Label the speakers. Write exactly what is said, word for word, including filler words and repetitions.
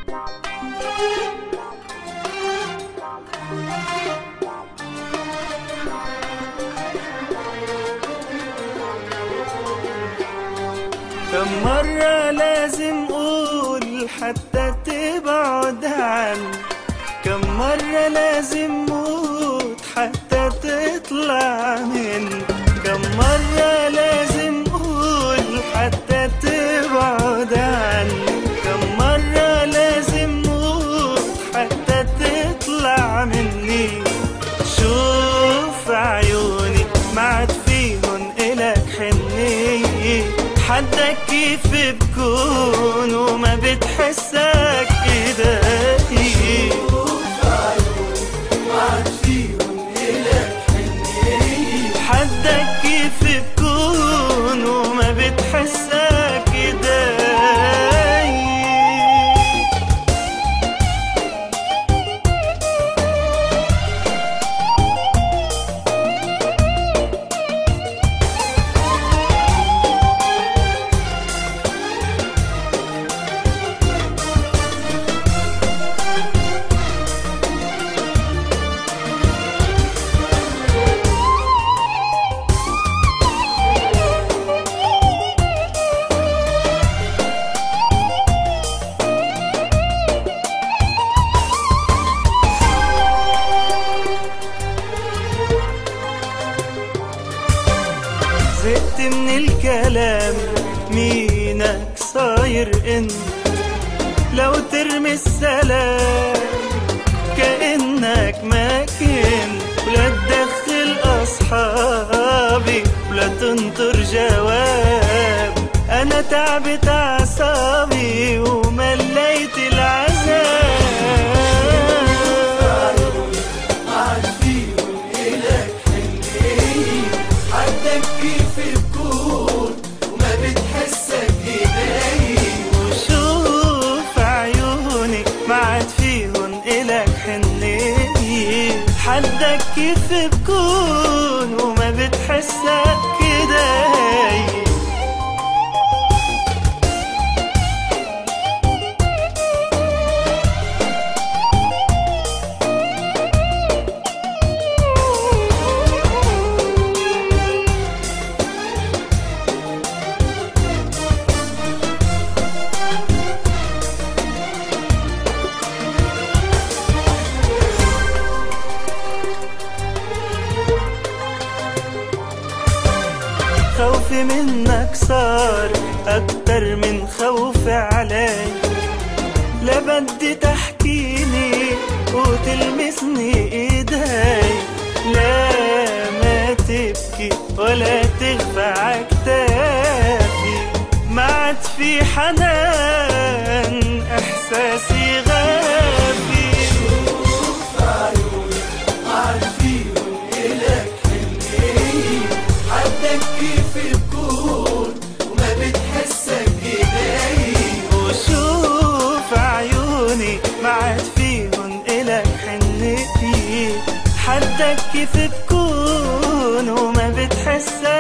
Speaker 1: كم مرة لازم قول حتى تبعد عني، كم مرة لازم موت حتى تطلع مني، كم مرة لازم قول حتى تبعد عني، كم مرة لازم موت حتى تطلع مني. شوف عيوني ما عاد فيهن إلك حنية، حدك كيف بكون وما بتحسك ايدي. شوف عيوني ما عاد فيهن إلك حنية، حدك كيف بكون وما بتحسك ايدي. زهقت من الكلام، مينك صاير انت لو ترمي السلام كأنك ما كنت، ولا تدخل أصحابي ولا تنطر جواب. أنا تعبت أعصابي ومليت العذاب. حدك كيف بكون وما بتحسك كده. خوفي منك صار أكتر من خوفي عليك، لا بدي تحكيني وتلمسني إيديك، لا ما تبكي ولا تغفى عكتافي، ما عاد في حنان إحساسي غافي. شوف عيوني ما عاد فيهم إلك حنية، حدك كيف بكون وما بتحسك ايدي. وشوف عيوني ما عاد فيهن إلك حنية، حدك كيف بكون وما بتحسك